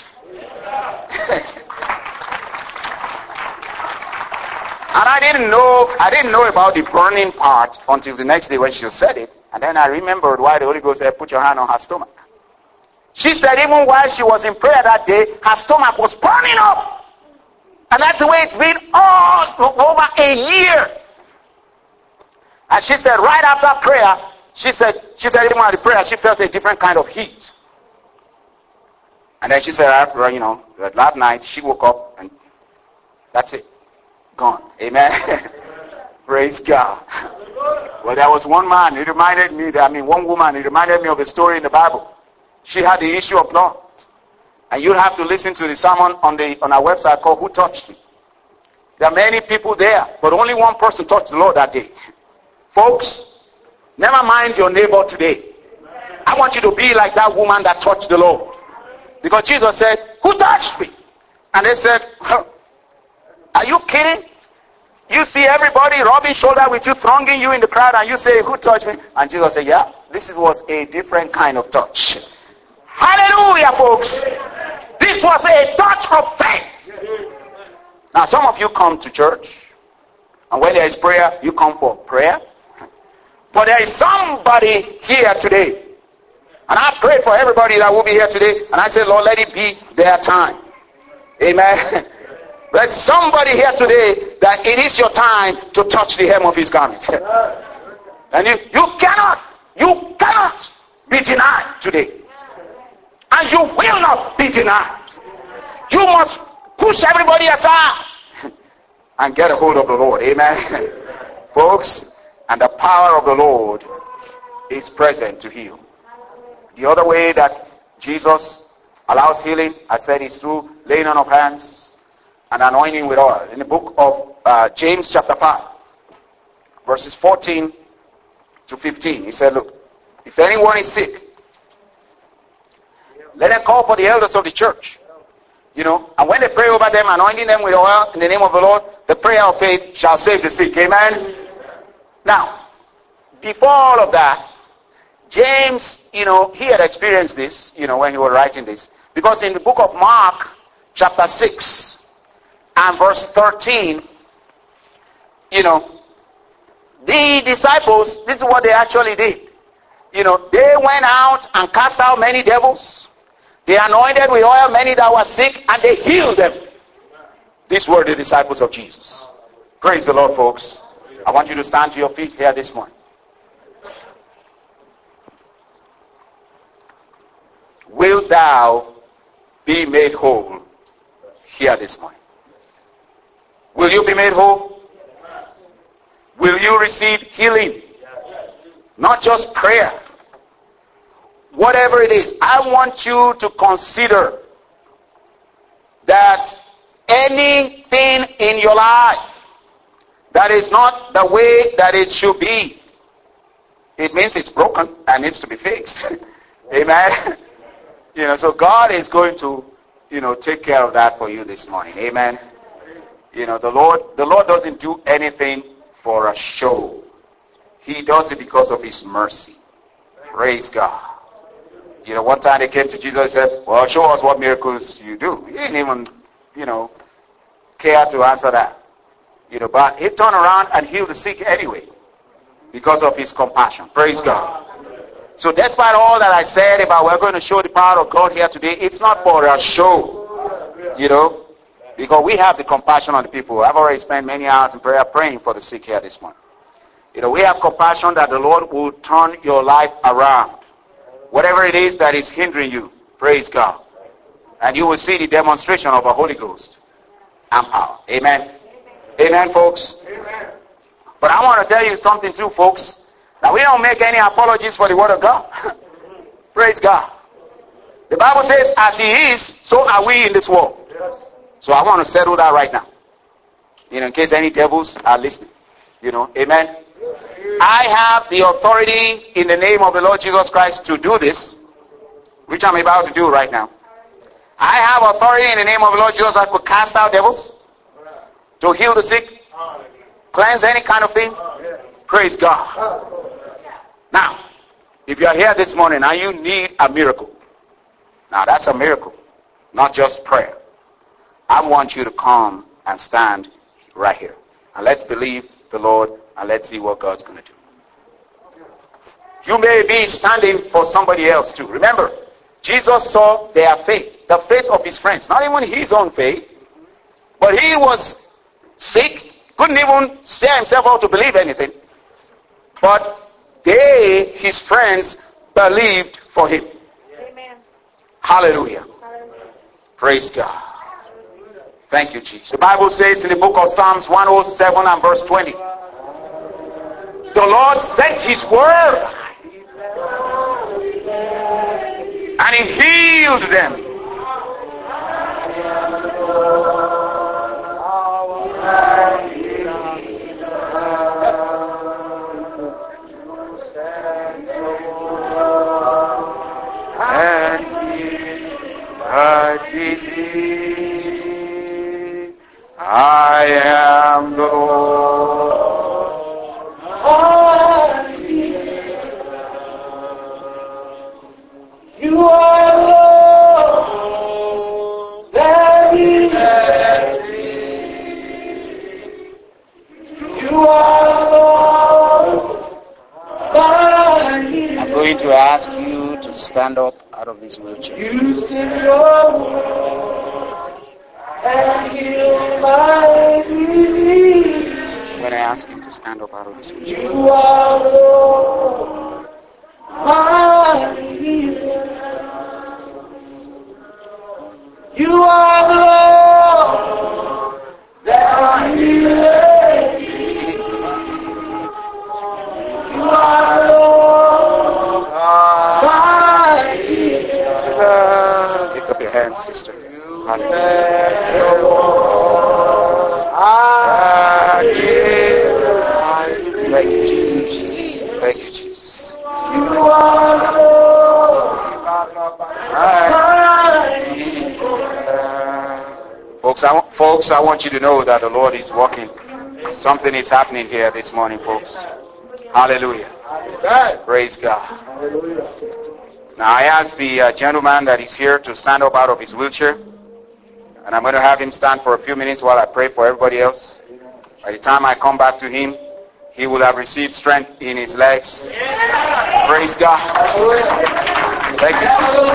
And I didn't know about the burning part until the next day when she said it. And then I remembered why the Holy Ghost said, put your hand on her stomach. She said even while she was in prayer that day, her stomach was burning up. And that's the way it's been all over a year. And she said, right after prayer, she said even at the prayer, she felt a different kind of heat. And then she said, after, that night, she woke up and that's it. Gone. Amen. Praise God. Well, there was one man, one woman, it reminded me of a story in the Bible. She had the issue of blood. And you'll have to listen to the sermon on our website called Who Touched Me? There are many people there, but only one person touched the Lord that day. Folks, never mind your neighbor today. I want you to be like that woman that touched the Lord. Because Jesus said, who touched me? And they said, are you kidding? You see everybody rubbing shoulder with you, thronging you in the crowd, and you say, who touched me? And Jesus said, yeah, this was a different kind of touch. Hallelujah, folks. This was a touch of faith. Now, some of you come to church, and when there is prayer, you come for prayer. But there is somebody here today, and I pray for everybody that will be here today, and I say, Lord, let it be their time. Amen. There's somebody here today that it is your time to touch the hem of his garment. And you cannot be denied today. And you will not be denied. You must push everybody aside and get a hold of the Lord. Amen. Folks, and the power of the Lord is present to heal. The other way that Jesus allows healing, I said, is through laying on of hands and anointing with oil. In the book of James chapter 5, verses 14 to 15, he said, look, if anyone is sick, let them call for the elders of the church. And when they pray over them, anointing them with oil in the name of the Lord, the prayer of faith shall save the sick. Amen? Now, before all of that, James, he had experienced this, when he was writing this. Because in the book of Mark, chapter 6, and verse 13, the disciples, this is what they actually did. They went out and cast out many devils. They anointed with oil many that were sick, and they healed them. These were the disciples of Jesus. Praise the Lord, folks. I want you to stand to your feet here this morning. Wilt thou be made whole here this morning? Will you be made whole? Will you receive healing? Not just prayer. Whatever it is, I want you to consider that anything in your life that is not the way that it should be, it means it's broken and needs to be fixed. Amen. So God is going to, take care of that for you this morning. Amen. The Lord doesn't do anything for a show. He does it because of his mercy. Praise God. One time they came to Jesus and said, well, show us what miracles you do. He didn't even, care to answer that. But he turned around and healed the sick anyway because of his compassion. Praise God. So despite all that I said about we're going to show the power of God here today, it's not for a show, because we have the compassion on the people. I've already spent many hours in prayer praying for the sick here this morning. We have compassion that the Lord will turn your life around. Whatever it is that is hindering you, praise God. And you will see the demonstration of the Holy Ghost and power. Amen. Amen, folks. Amen. But I want to tell you something too, folks. Now, we don't make any apologies for the word of God. Praise God. The Bible says, as he is, so are we in this world. Yes. So I want to settle that right now. In case any devils are listening. Amen. I have the authority in the name of the Lord Jesus Christ to do this, which I'm about to do right now. I have authority in the name of the Lord Jesus Christ to cast out devils, to heal the sick, cleanse any kind of thing. Praise God. Now, if you are here this morning and you need a miracle, now that's a miracle, not just prayer. I want you to come and stand right here. And let's believe the Lord and let's see what God's going to do. You may be standing for somebody else too. Remember, Jesus saw their faith, the faith of his friends, not even his own faith, but he was sick, couldn't even steer himself out to believe anything. But they, his friends, believed for him. Amen. Hallelujah. Praise God. Thank you, Jesus. The Bible says in the book of Psalms 107 and verse 20, the Lord sent his word and he healed them. And disease, I am the Lord. You are Lord, that is you are Lord, I'm going to ask you to stand up out of this wheelchair. you send your word and heal my disease. When I ask you to stand up out of this wheelchair. You are Lord, my healer. You are Lord, that healeth. You are Lord, my healer. Lift up your hands, sister. Thank you, Jesus. Thank you, Jesus. You are Lord, Folks, I want you to know that the Lord is working. Something is happening here this morning, folks. Hallelujah. Praise God. Now I asked the gentleman that is here to stand up out of his wheelchair. And I'm going to have him stand for a few minutes while I pray for everybody else. By the time I come back to him, he will have received strength in his legs. Praise God. Thank you.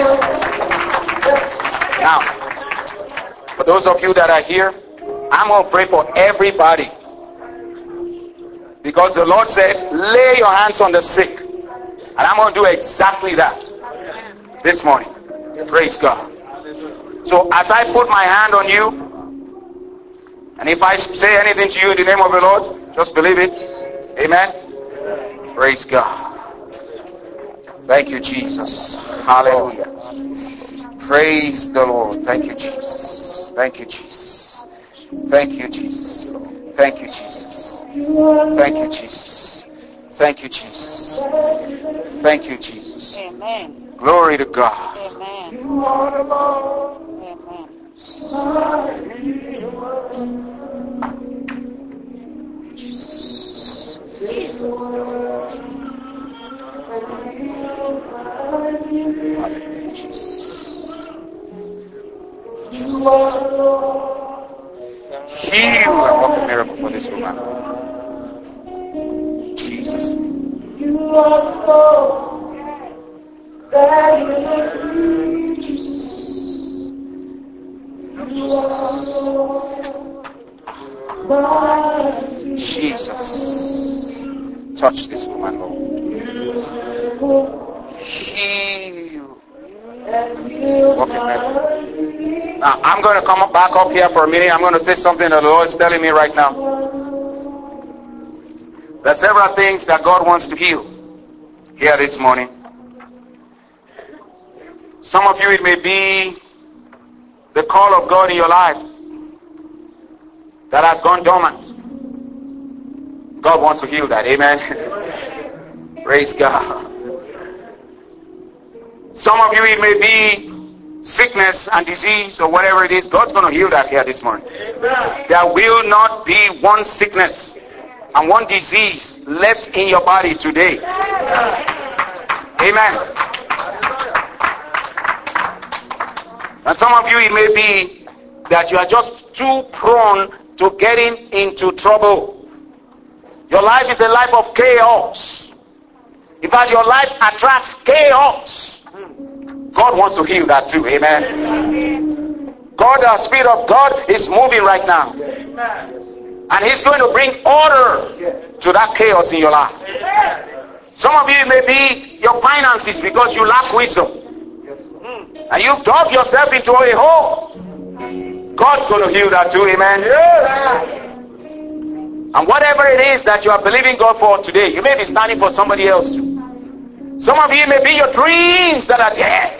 Now, for those of you that are here, I'm going to pray for everybody. Because the Lord said, lay your hands on the sick. And I'm going to do exactly that this morning. Praise God. So as I put my hand on you, and if I say anything to you in the name of the Lord, just believe it. Amen. Praise God. Thank you, Jesus. Hallelujah. Praise the Lord. Thank you, Jesus. Thank you, Jesus. Thank you, Jesus. Thank you, Jesus. Thank you, Jesus. Thank you, Jesus. Thank you, Jesus. Amen. Glory to God. Amen. Amen. Heal and work a miracle for this woman. Jesus. You are Lord, that you are Lord, Jesus. Touch this woman, Lord. Heal. Work a miracle. Now, I'm going to come back up here for a minute. I'm going to say something that the Lord is telling me right now. There are several things that God wants to heal here this morning. Some of you, it may be the call of God in your life that has gone dormant. God wants to heal that. Amen. Praise God. Some of you, it may be sickness and disease or whatever it is. God's going to heal that here this morning. There will not be one sickness and one disease left in your body today. Amen. And some of you, it may be that you are just too prone to getting into trouble. Your life is a life of chaos. In fact, your life attracts chaos. God wants to heal that too. Amen. God, the Spirit of God is moving right now. And he's going to bring order to that chaos in your life. Some of you may be your finances because you lack wisdom. And you've dug yourself into a hole. God's going to heal that too, amen? And whatever it is that you are believing God for today, you may be standing for somebody else too. Some of you may be your dreams that are dead.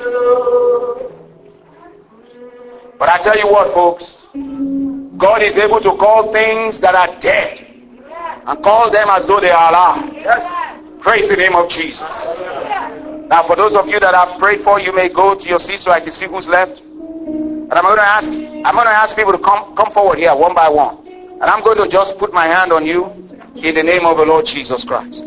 But I tell you what, folks, God is able to call things that are dead and call them as though they are alive. Praise the name of Jesus. Now, for those of you that I've prayed for, you may go to your seat so I can see who's left. And I'm going to ask people to come forward here one by one. And I'm going to just put my hand on you in the name of the Lord Jesus Christ.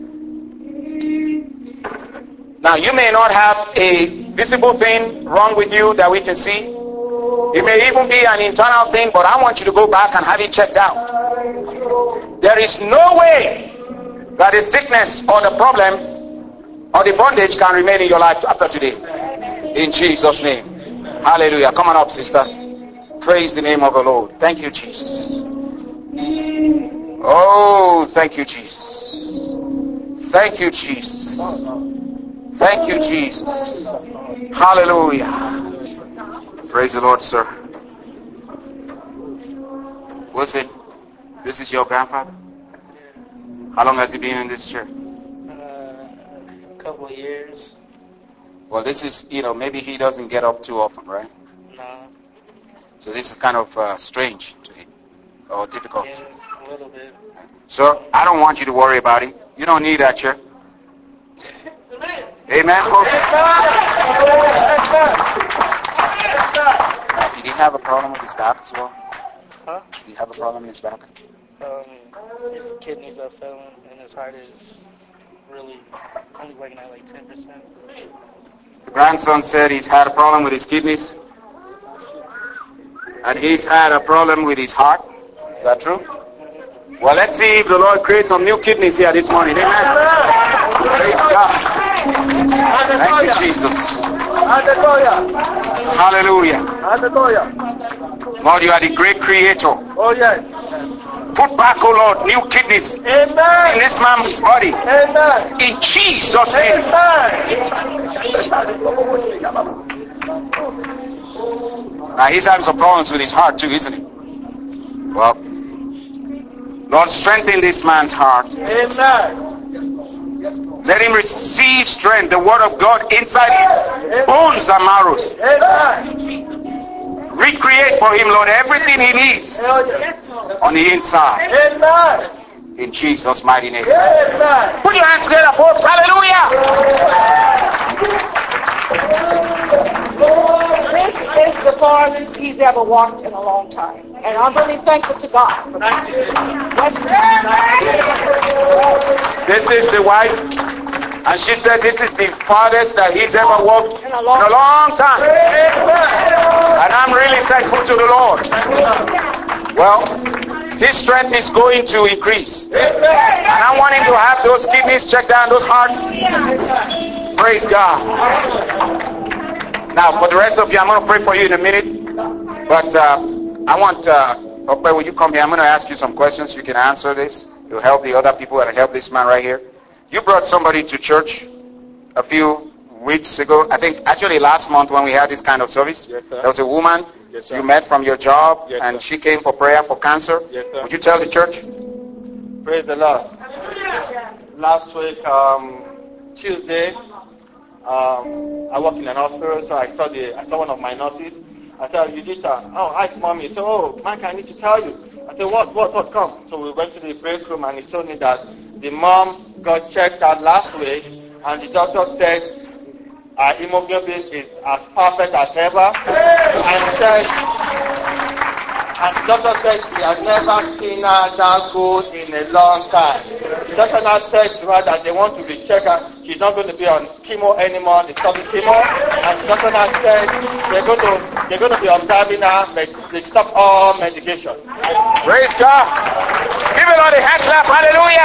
Now, you may not have a visible thing wrong with you that we can see. It may even be an internal thing, but I want you to go back and have it checked out. There is no way that the sickness or the problem or the bondage can remain in your life after today. In Jesus' name. Hallelujah. Come on up, sister. Praise the name of the Lord. Thank you, Jesus. Oh, thank you, Jesus. Thank you, Jesus. Thank you, Jesus. Hallelujah. Praise the Lord, sir. What's it? This is your grandfather? How long has he been in this church? A couple of years. Well, this is, maybe he doesn't get up too often, right? No. So this is kind of strange to him, or difficult. Yeah, a little bit. So I don't want you to worry about it. You don't need that, church. Amen, folks? Did he have a problem with his back as well? Huh? Did he have a problem in his back? His kidneys are failing, and his heart is really only working at like 10%. The grandson said he's had a problem with his kidneys. And he's had a problem with his heart. Is that true? Well, let's see if the Lord creates some new kidneys here this morning. Amen. Praise God. Thank you, Jesus. Hallelujah. Lord, you are the great creator. Oh, yes. Put back, oh Lord, new kidneys in Amen. this man's body. Amen. In Jesus' name. Now, he's having some problems with his heart too, isn't he? Well, Lord, strengthen this man's heart. Amen. Let him receive strength, the word of God inside his bones and marrows. Amen. Recreate for him, Lord, everything he needs on the inside. Amen. In Jesus' mighty name. Amen. Put your hands together, folks. Hallelujah. This is the farthest he's ever walked in a long time. And I'm really thankful to God for that. This is the wife, and she said this is the farthest that he's ever walked in a long time. And I'm really thankful to the Lord. Well, his strength is going to increase. And I want him to have those kidneys checked out, those hearts. Praise God. Now, for the rest of you, I'm going to pray for you in a minute. But I want, Ope, will you come here? I'm going to ask you some questions. You can answer this. You'll help the other people and help this man right here. You brought somebody to church a few weeks ago. I think actually last month when we had this kind of service. Yes, sir. There was a woman you met from your job, and she came for prayer for cancer. Yes, sir. Would you tell the church? Praise the Lord. Last week, Tuesday, I work in an hospital, so I saw one of my nurses. I said, Eudita, hi, mommy. He said, Mike, I need to tell you. I said, what, come? So we went to the break room, and he told me that the mom got checked out last week, and the doctor said her hemoglobin is as perfect as ever. And the doctor said he has never seen her that good in a long time. The doctor now said to her that they want to recheck her. She's not going to be on chemo anymore. They stopped the chemo. And the doctor now said they're going to be observing her. They stop all medication. Praise God. Give it on the hand clap. Hallelujah.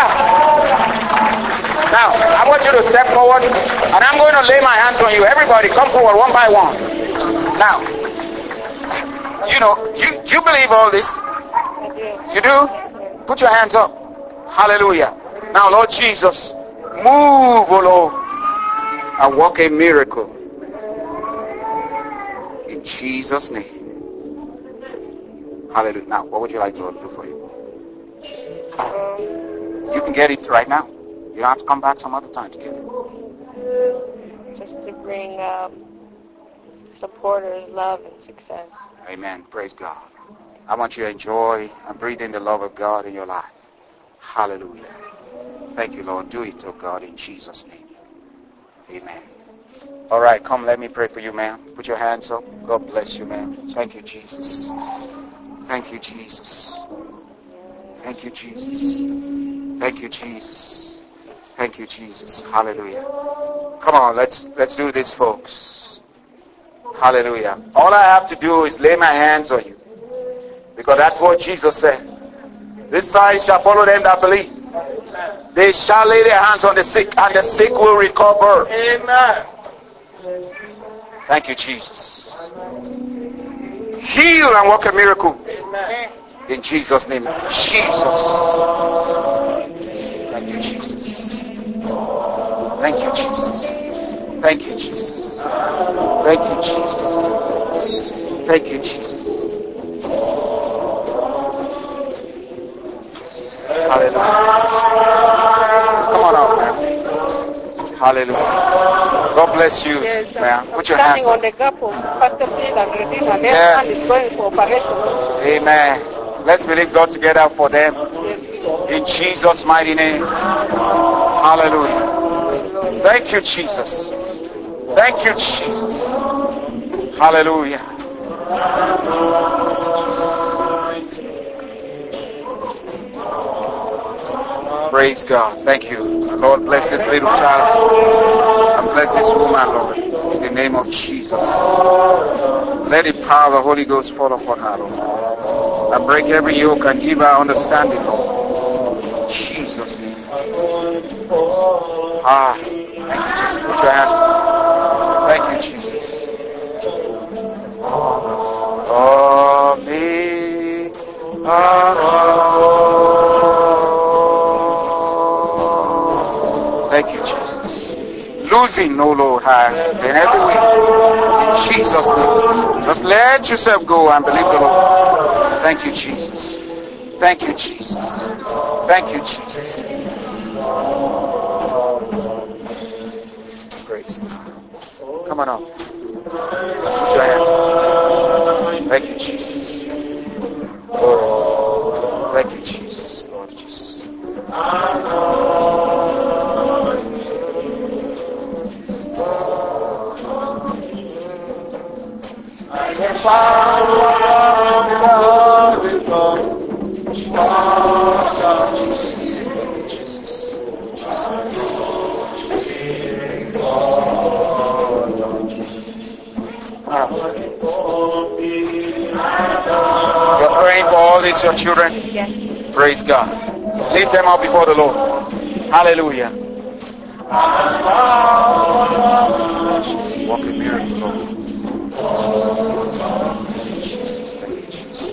Now, I want you to step forward, and I'm going to lay my hands on you. Everybody, come forward one by one. Now, do you believe all this? You do? Put your hands up. Hallelujah. Now, Lord Jesus, move, O Lord, and work a miracle. In Jesus' name. Hallelujah. Now, what would you like the Lord to do for you? You can get it right now. You don't have to come back some other time to get it. Just to bring supporters, love, and success. Amen. Praise God. I want you to enjoy and breathe in the love of God in your life. Hallelujah. Thank you, Lord. Do it, oh God, in Jesus' name. Amen. All right, come, let me pray for you, ma'am. Put your hands up. God bless you, ma'am. Thank you, Jesus. Thank you, Jesus. Thank you, Jesus. Thank you, Jesus. Thank you, Jesus. Hallelujah. Come on, let's do this, folks. Hallelujah. All I have to do is lay my hands on you. Because that's what Jesus said. This sign shall follow them that believe. They shall lay their hands on the sick, and the sick will recover. Amen. Thank you, Jesus. Heal and work a miracle. Amen. In Jesus' name. Jesus. Thank you, Jesus. Thank you, Jesus. Thank you, Jesus. Thank you, Jesus. Thank you, Jesus. Hallelujah. Come on out, man. Hallelujah. God bless you, Yes, man. Put your standing hands on up. the gap of Pastor Phil and Regina. Their Yes. hand is going for operation. Amen. Let's believe God together for them. In Jesus' mighty name. Hallelujah. Thank you, Jesus. Thank you, Jesus. Hallelujah. Praise God. Thank you. Lord, bless this little child. And bless this woman, Lord. In the name of Jesus. Let the power of the Holy Ghost fall upon her, Lord. And break every yoke and give her understanding, Lord. In Jesus' name. Thank you, Jesus. Put your hands. Thank you, Jesus. Oh, me. Thank you, Jesus. Losing, no Lord, high in every way. In Jesus' name. Just let yourself go and believe the Lord. Thank you, Jesus. Thank you, Jesus. Thank you, Jesus. Praise God. Come on up. Put your hands up. Thank you, Jesus. Oh, thank you, Jesus. Lord Jesus. The power of God will come. You're praying for all these, your children? Yes. Praise God. Lift them up before the Lord. Hallelujah. Walk a miracle, Lord. Jesus, thank you,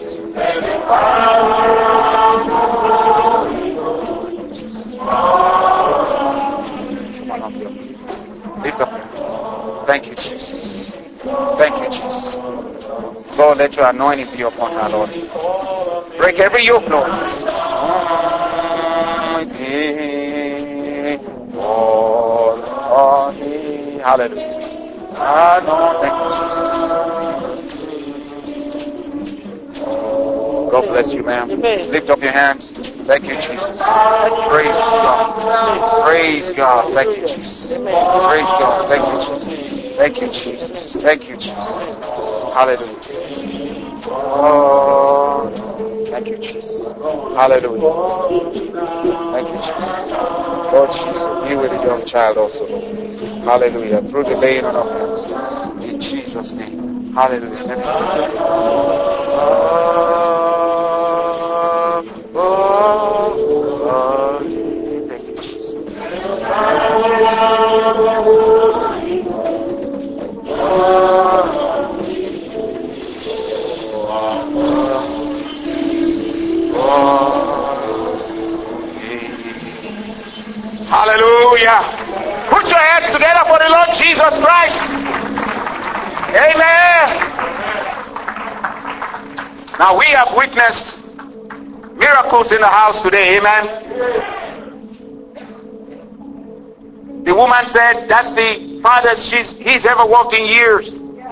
Lift up. Thank you, Jesus. Thank you, Jesus. Lord, let your anointing be upon her, Lord. Break every yoke, Lord. All on me. Hallelujah. Thank you, Jesus. God bless you, ma'am. Lift up your hands. Thank you, Jesus. Praise God. Praise God. Thank you, Jesus. Praise God. Thank you, Jesus. Thank you, Jesus. Thank you, Jesus. Hallelujah. Oh, thank you, Jesus. Hallelujah. Thank you, Jesus. Lord Jesus, be with the young child also. Hallelujah. Through the laying on of hands. In Jesus' name. Hallelujah. Let thank you, Jesus. Oh, Hallelujah. Put your hands together for the Lord Jesus Christ. Amen. Now we have witnessed miracles in the house today. Amen. The woman said that's the farthest he's ever walked in years.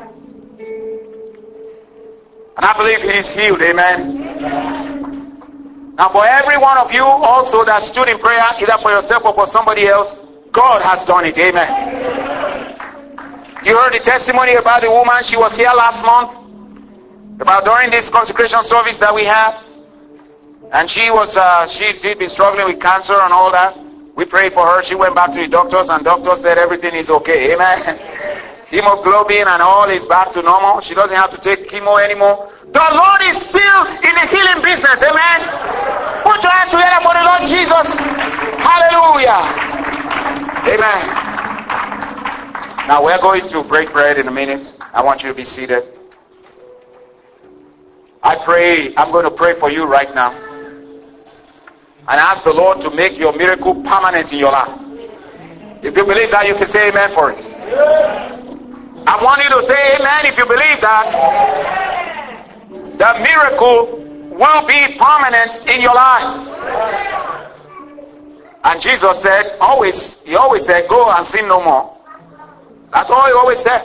And I believe he's healed. Amen. Now for every one of you also that stood in prayer, either for yourself or for somebody else, God has done it. Amen. You heard the testimony about the woman. She was here last month. About during this consecration service that we had. And she'd been struggling with cancer and all that. We prayed for her. She went back to the doctors and doctors said everything is okay. Amen. Hemoglobin and all is back to normal. She doesn't have to take chemo anymore. The Lord is still in the healing business. Amen. Put your hands together for the Lord Jesus. Hallelujah. Amen. Now we're going to break bread in a minute. I want you to be seated. I'm going to pray for you right now. And ask the Lord to make your miracle permanent in your life. If you believe that, you can say amen for it. I want you to say amen if you believe that. The miracle will be permanent in your life. And Jesus said, he always said, go and sin no more. That's all he always said.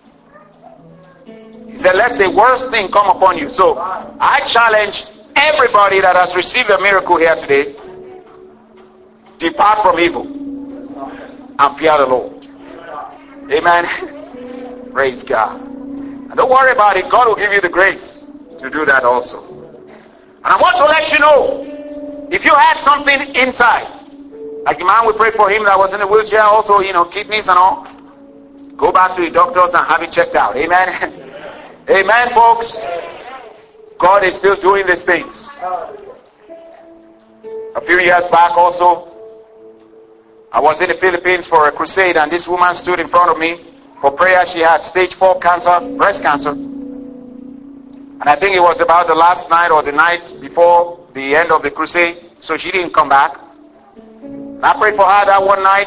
He said, let the worst thing come upon you. So I challenge everybody that has received a miracle here today, depart from evil and fear the Lord. Amen. Praise God. And don't worry about it. God will give you the grace to do that also. And I want to let you know, if you had something inside, like the man we prayed for him that was in a wheelchair, also, kidneys and all, go back to the doctors and have it checked out. Amen. Amen, folks. God is still doing these things. A few years back also, I was in the Philippines for a crusade, and this woman stood in front of me for prayer. She had stage 4 cancer, breast cancer. And I think it was about the last night or the night before the end of the crusade, so she didn't come back. And I prayed for her that one night.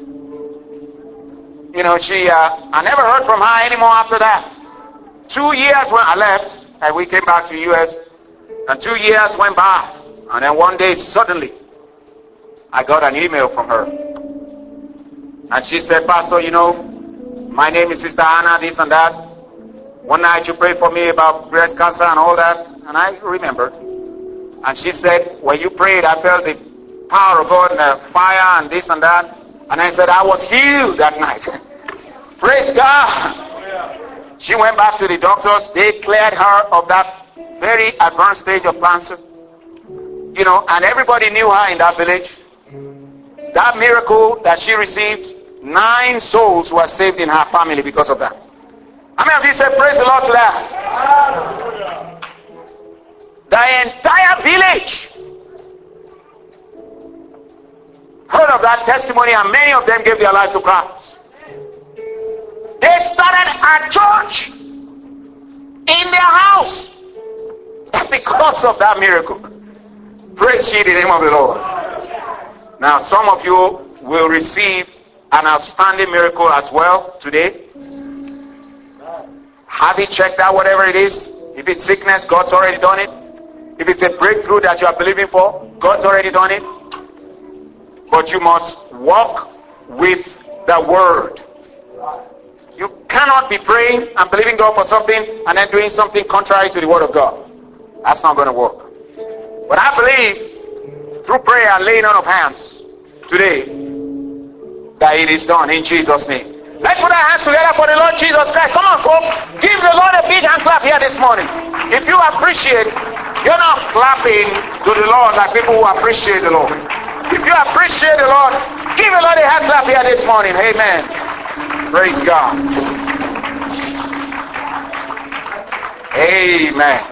I never heard from her anymore after that. 2 years when I left, and we came back to the U.S., and 2 years went by. And then one day, suddenly, I got an email from her. And she said, Pastor, my name is Sister Anna, this and that. One night you prayed for me about breast cancer and all that. And I remembered. And she said, when you prayed, I felt the power of God and the fire and this and that. And I said, I was healed that night. Praise God. She went back to the doctors. They cleared her of that very advanced stage of cancer. And everybody knew her in that village. That miracle that she received, 9 souls were saved in her family because of that. How many of you said praise the Lord to that? The entire village heard of that testimony, and many of them gave their lives to Christ. They started a church in their house because of that miracle. Praise ye the name of the Lord. Now some of you will receive an outstanding miracle as well today. Have it checked out, whatever it is. If it's sickness, God's already done it. If it's a breakthrough that you are believing for, God's already done it. But you must walk with the word. You cannot be praying and believing God for something and then doing something contrary to the word of God. That's not going to work. But I believe through prayer and laying on of hands today that it is done in Jesus' name. Let's put our hands together for the Lord Jesus Christ. Come on, folks. Give the Lord a big hand clap here this morning. If you appreciate, you're not clapping to the Lord like people who appreciate the Lord. If you appreciate the Lord, give the Lord a hand clap here this morning. Amen. Praise God. Amen.